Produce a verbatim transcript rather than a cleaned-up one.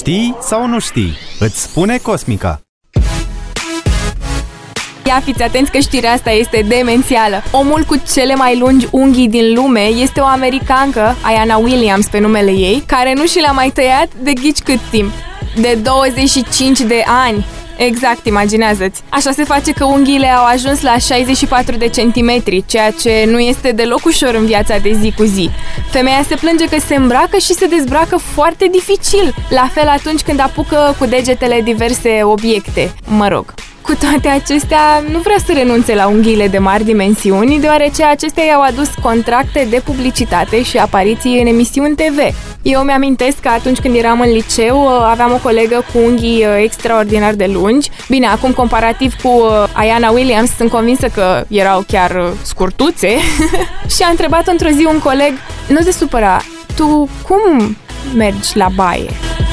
Știi sau nu știi? Îți spune Cosmica. Ia fiți atenți că știrea asta este demențială. Omul cu cele mai lungi unghii din lume este o americancă, Ayanna Williams pe numele ei, care nu și le-a mai tăiat de ghici cât timp. De douăzeci și cinci de ani. Exact, imaginează-ți. Așa se face că unghiile au ajuns la șaizeci și patru de centimetri, ceea ce nu este deloc ușor în viața de zi cu zi. Femeia se plânge că se îmbracă și se dezbracă foarte dificil, la fel atunci când apucă cu degetele diverse obiecte. Mă rog. Cu toate acestea, nu vrea să renunțe la unghiile de mari dimensiuni, deoarece acestea i-au adus contracte de publicitate și apariții în emisiuni T V. Eu mi-amintesc că atunci când eram în liceu, aveam o colegă cu unghii extraordinar de lungi. Bine, acum comparativ cu Ayanna Williams, sunt convinsă că erau chiar scurtuțe. Și a întrebat într-o zi un coleg: nu te supăra, tu cum mergi la baie?